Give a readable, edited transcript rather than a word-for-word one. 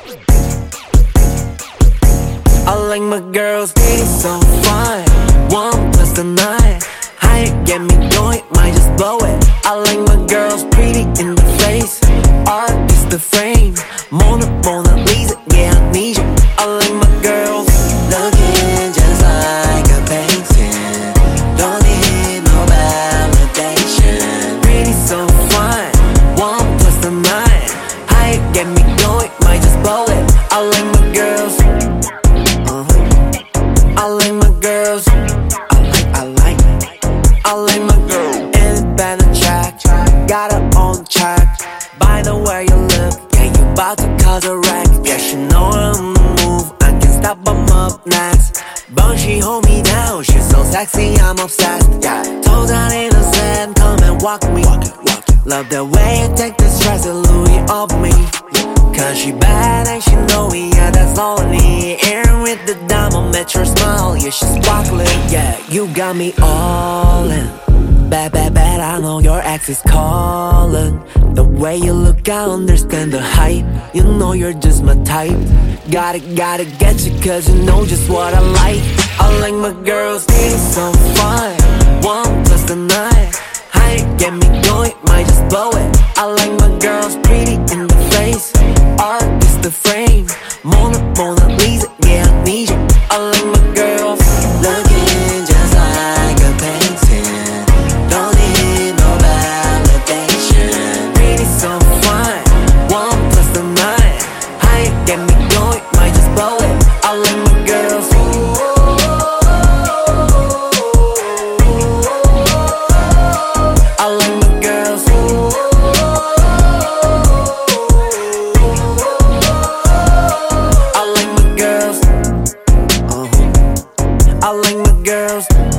I like my girls, they so fine. 1+9, how you get me going, might just blow it. I like my girls pretty in the face, art is the frame. Mona Lisa, yeah, I need you. I like my girls looking just like a painting. Don't need no validation. Pretty so fine, 1+9, how you get me going, might just blow it. I like my girls, I like my girls, I like my girl. Independent track, got her own track. By the way you look, yeah, you bout to cause a wreck. Yeah, she know I'm the move, I can't stop, I'm up next. But she hold me down, she's so sexy, I'm obsessed. Yeah, toes out innocent, come and walk me. Love the way you take the stress and Louis off me. Cause she bad and she know me, yeah, that's all I need. Air with the diamond, met your smile, yeah, she's sparkling. Yeah, you got me all in. Bad, I know your ex is calling. The way you look, I understand the hype. You know you're just my type. Gotta get you cause you know just what I like. I like my girls, they so fine. 1+9, how you get me going, might just blow it. I like my girls pretty in the face, art is the frame. Mona Lisa, yeah, I need you. I like my girls looking just like a painting. Don't need no validation. Pretty so fine, 1+9, how you get me going, might just blow it. I like my girls, I like my girls, I like my girls, I like my girls.